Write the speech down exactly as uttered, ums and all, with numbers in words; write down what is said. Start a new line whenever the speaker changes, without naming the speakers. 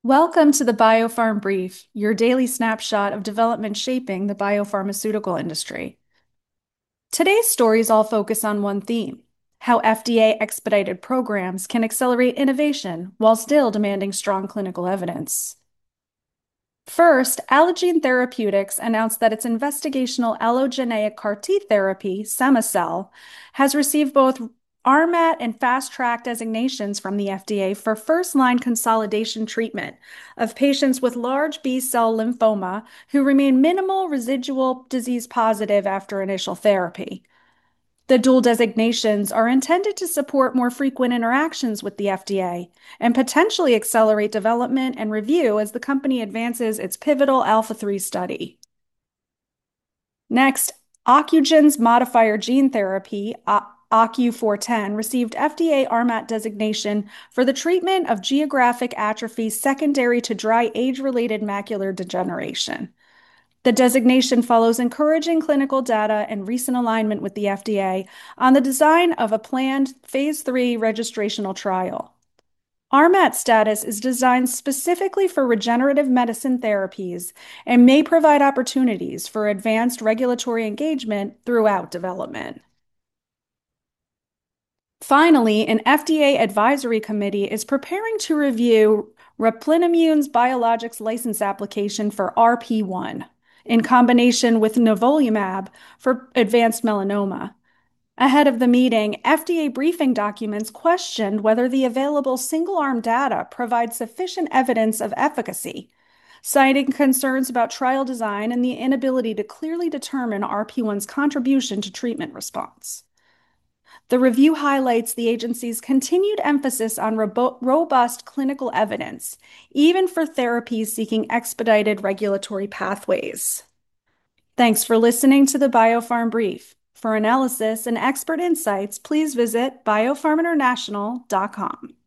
Welcome to the BioPharm Brief, your daily snapshot of development shaping the biopharmaceutical industry. Today's stories all focus on one theme: how F D A expedited programs can accelerate innovation while still demanding strong clinical evidence. First, Allogene Therapeutics announced that its investigational allogeneic CAR T therapy, cema-cel, has received both R M A T and Fast Track designations from the F D A for first-line consolidation treatment of patients with large B-cell lymphoma who remain minimal residual disease positive after initial therapy. The dual designations are intended to support more frequent interactions with the F D A and potentially accelerate development and review as the company advances its pivotal ALPHA three study. Next, Ocugen's modifier gene therapy, O C U four ten, received F D A R M A T designation for the treatment of geographic atrophy secondary to dry age-related macular degeneration. The designation follows encouraging clinical data and recent alignment with the F D A on the design of a planned phase three registrational trial. R M A T status is designed specifically for regenerative medicine therapies and may provide opportunities for advanced regulatory engagement throughout development. Finally, an F D A advisory committee is preparing to review Replinimmune's biologics license application for R P one in combination with nivolumab for advanced melanoma. Ahead of the meeting, F D A briefing documents questioned whether the available single-arm data provides sufficient evidence of efficacy, citing concerns about trial design and the inability to clearly determine R P one's contribution to treatment response. The review highlights the agency's continued emphasis on robo- robust clinical evidence, even for therapies seeking expedited regulatory pathways. Thanks for listening to the BioPharm Brief. For analysis and expert insights, please visit biopharm international dot com.